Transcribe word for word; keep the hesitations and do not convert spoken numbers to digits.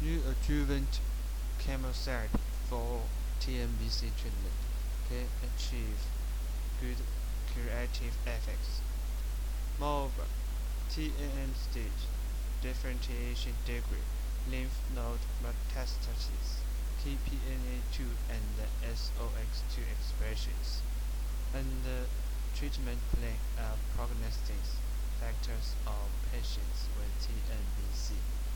New adjuvant chemotherapy for T N B C treatment can achieve good curative effects. Moreover, T N M stage, differentiation degree, lymph node metastasis, T P N A two and S O X two expressions, and the treatment plan are prognostic factors of patients with T N B C.